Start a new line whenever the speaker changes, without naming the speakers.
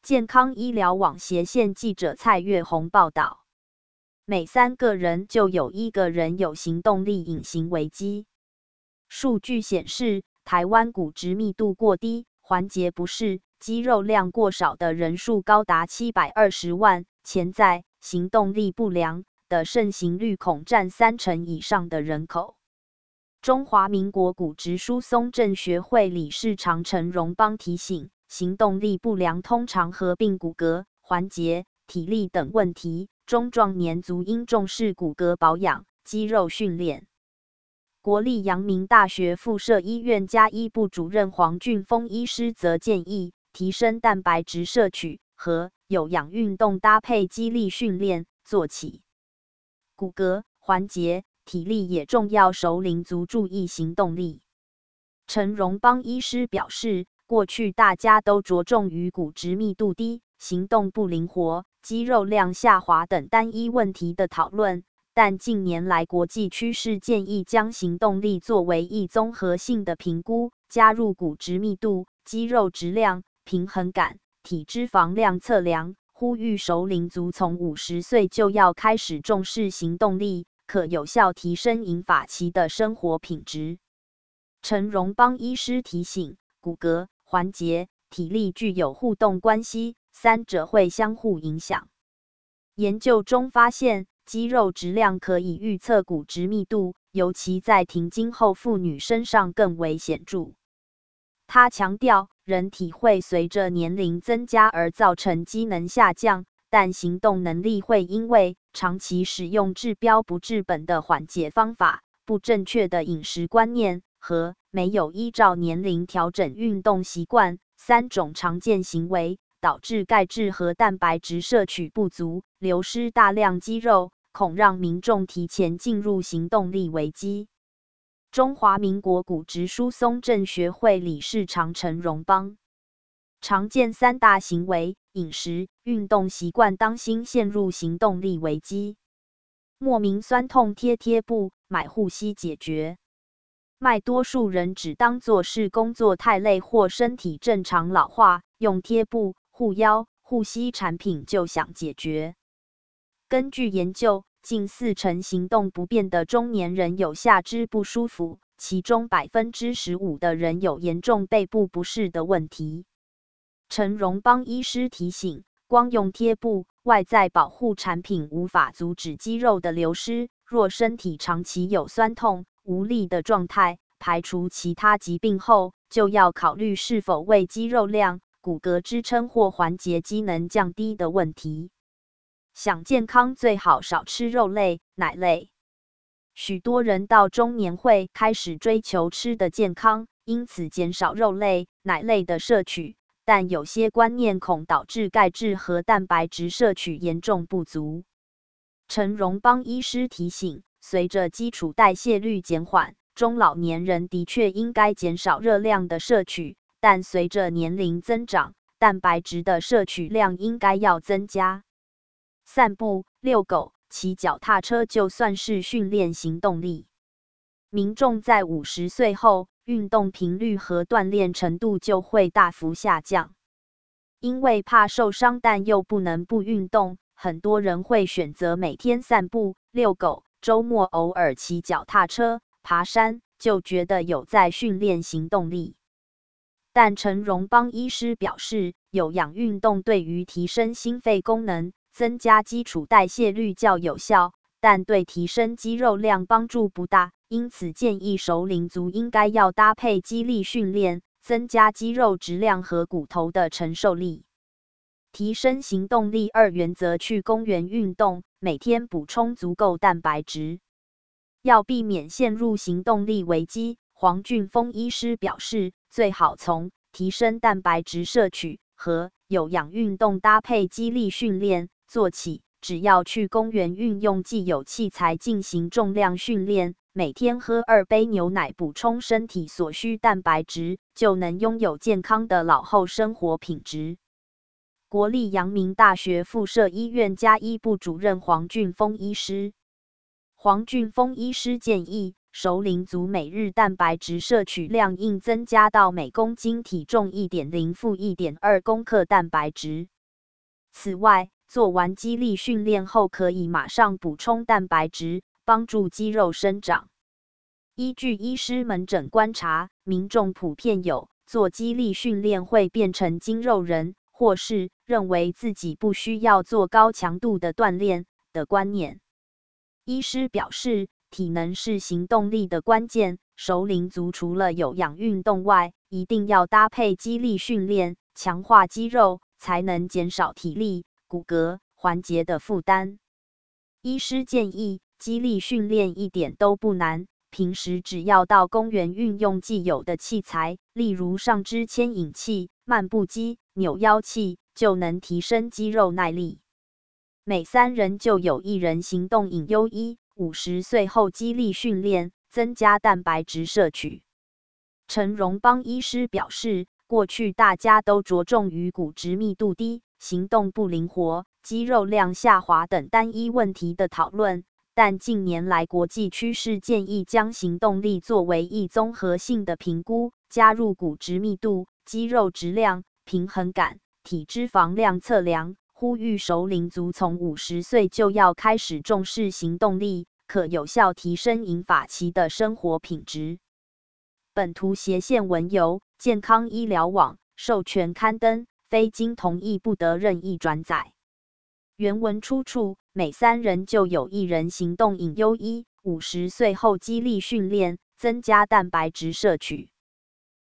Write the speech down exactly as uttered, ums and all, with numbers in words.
健康医疗网斜线记者蔡月红报道，每三个人就有一个人有行动力隐形危机。数据显示，台湾骨质密度过低、环节不适、肌肉量过少的人数高达七百二十万，潜在行动力不良的盛行率恐占三成以上的人口。中华民国骨质疏松症学会理事长陈荣邦提醒，行动力不良通常合并骨骼、环节、体力等问题，中壮年族应重视骨骼保养、肌肉训练。国立阳明大学附设医院家医部主任黄俊峰医师则建议，提升蛋白质摄取和有氧运动搭配肌力训练做起。骨骼、环节、体力也重要，熟龄族注意行动力。陈荣邦医师表示，过去大家都着重于骨质密度低、行动不灵活、肌肉量下滑等单一问题的讨论，但近年来国际趋势建议将行动力作为一综合性的评估，加入骨质密度、肌肉质量、平衡感、体脂肪量测量，呼吁熟龄族从五十岁就要开始重视行动力，可有效提升银发期的生活品质。陈荣邦医师提醒，骨骼、环节、体力具有互动关系，三者会相互影响。研究中发现，肌肉质量可以预测骨质密度，尤其在停经后妇女身上更为显著。他强调，人体会随着年龄增加而造成机能下降，但行动能力会因为长期使用治标不治本的缓解方法、不正确的饮食观念和没有依照年龄调整运动习惯三种常见行为，导致钙质和蛋白质摄取不足，流失大量肌肉，恐让民众提前进入行动力危机。中华民国骨质疏松症学会理事长陈荣邦，常见三大行为：饮食、运动习惯当心陷入行动力危机。莫名酸痛贴贴布，买护膝解决。卖多数人只当作是工作太累或身体正常老化，用贴布、护腰、护膝产品就想解决。根据研究，近四成行动不便的中年人有下肢不舒服，其中 百分之十五 的人有严重背部不适的问题。陈荣邦医师提醒，光用贴布、外在保护产品无法阻止肌肉的流失，若身体长期有酸痛、无力的状态，排除其他疾病后，就要考虑是否为肌肉量、骨骼支撑或环节机能降低的问题。想健康最好少吃肉类、奶类。许多人到中年会开始追求吃的健康，因此减少肉类、奶类的摄取，但有些观念恐导致钙质和蛋白质摄取严重不足。陈荣邦医师提醒，随着基础代谢率减缓，中老年人的确应该减少热量的摄取，但随着年龄增长，蛋白质的摄取量应该要增加。散步、遛狗、骑脚踏车就算是训练行动力。民众在五十岁后，运动频率和锻炼程度就会大幅下降。因为怕受伤但又不能不运动，很多人会选择每天散步、遛狗，周末偶尔骑脚踏车、爬山，就觉得有在训练行动力。但陈荣邦医师表示，有氧运动对于提升心肺功能、增加基础代谢率较有效，但对提升肌肉量帮助不大，因此建议熟龄族应该要搭配肌力训练，增加肌肉质量和骨头的承受力。提升行动力二原则：去公园运动，每天补充足够蛋白质。要避免陷入行动力危机，黄俊峰医师表示，最好从提升蛋白质摄取和有氧运动搭配肌力训练做起。只要去公园运用既有器材进行重量训练，每天喝二杯牛奶补充身体所需蛋白质，就能拥有健康的老后生活品质。国立阳明大学附设医院家医部主任黄俊峰医师。黄俊峰医师建议，熟龄族每日蛋白质摄取量应增加到每公斤体重 一点零 负 一点二 公克蛋白质。 此外，做完肌力训练后，可以马上补充蛋白质，帮助肌肉生长。依据医师门诊观察，民众普遍有做肌力训练会变成筋肉人，或是认为自己不需要做高强度的锻炼的观念。医师表示，体能是行动力的关键，熟龄族除了有氧运动外，一定要搭配肌力训练，强化肌肉，才能减少体力、骨骼、环节的负担。医师建议，肌力训练一点都不难，平时只要到公园运用既有的器材，例如上肢牵引器、漫步机、扭腰器，就能提升肌肉耐力。每三人就有一人行动隐忧一，五十岁后肌力训练，增加蛋白质摄取。陈荣邦医师表示，过去大家都着重于骨质密度低、行动不灵活、肌肉量下滑等单一问题的讨论，但近年来国际趋势建议将行动力作为一综合性的评估，加入骨质密度、肌肉质量、平衡感、体脂肪量测量，呼吁熟龄族从五十岁就要开始重视行动力，可有效提升银发期的生活品质。本图斜线文由健康医疗网授权刊登，非经同意不得任意转载。原文出处：每三人就有一人行动隐忧一，五十岁后肌力训练，增加蛋白质摄取。